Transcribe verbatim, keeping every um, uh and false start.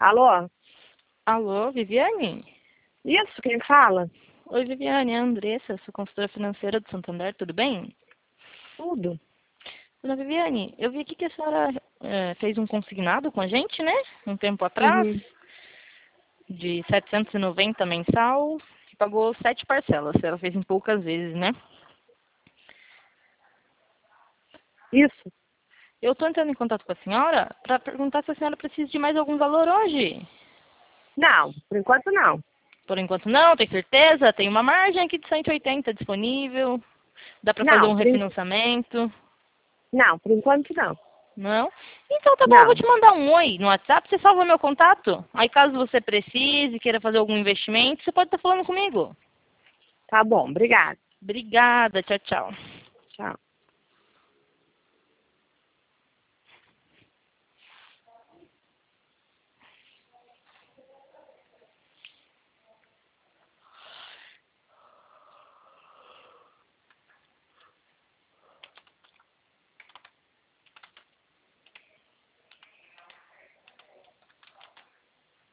Alô? Alô, Viviane? Isso, quem fala? Oi, Viviane, é a Andressa, sou consultora financeira do Santander, tudo bem? Tudo. Dona Viviane, eu vi aqui que a senhora é, fez um consignado com a gente, né? Um tempo atrás, Uhum. de setecentos e noventa mensal, que pagou sete parcelas. Ela fez em poucas vezes, né? Isso. Eu estou entrando em contato com a senhora para perguntar se a senhora precisa de mais algum valor hoje. Não, por enquanto não. Por enquanto não, tem certeza? Tem uma margem aqui de cento e oitenta disponível. Dá para fazer Não, um por, en- refinanciamento. não, por enquanto não. Não? Então tá bom, eu vou Não. te mandar um oi no WhatsApp, você salva meu contato. Aí caso você precise, queira fazer algum investimento, você pode estar falando comigo. Tá bom, obrigada. Obrigada, tchau, tchau. Tchau.